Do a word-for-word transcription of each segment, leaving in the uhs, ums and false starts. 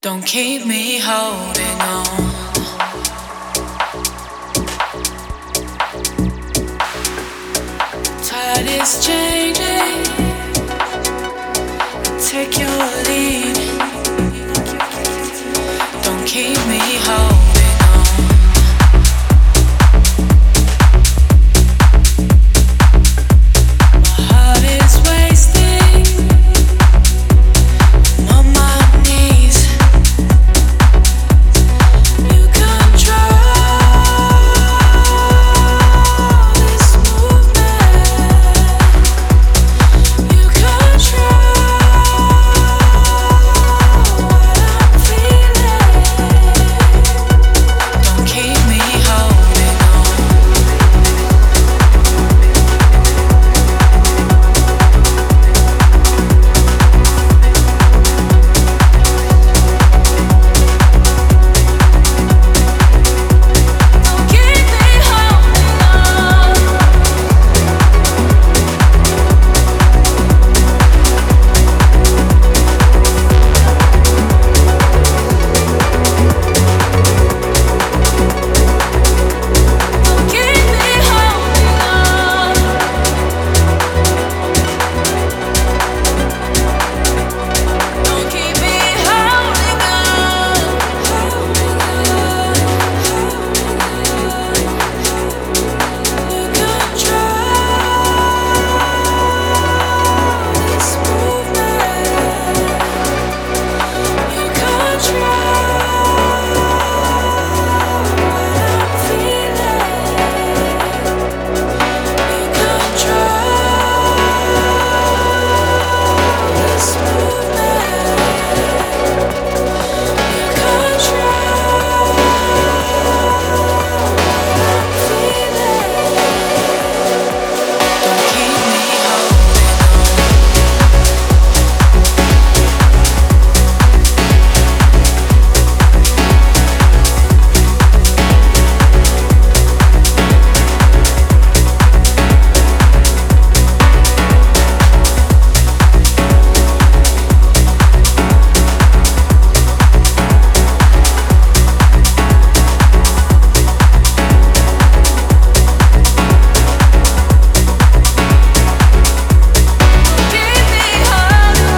Don't keep me holding on. Tide is changing. Take your lead. Don't keep me holding on. My heart is wasting. I'm on my knees. You control this movement. You control what I'm feeling. Don't keep me holding on. Don't keep me holding on. Don't keep me holding on. Don't keep me holding on. You control this movement. You control what I'm feeling. You control this movement. You control what I'm feeling. Don't keep me holding on. Keep me holding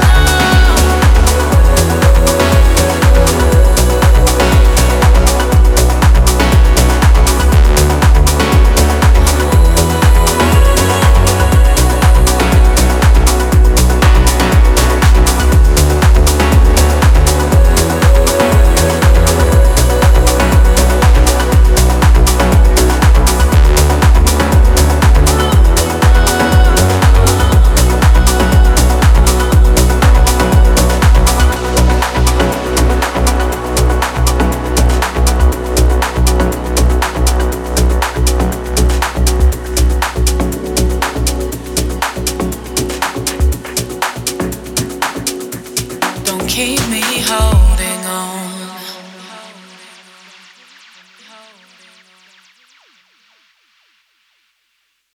Don't keep me holding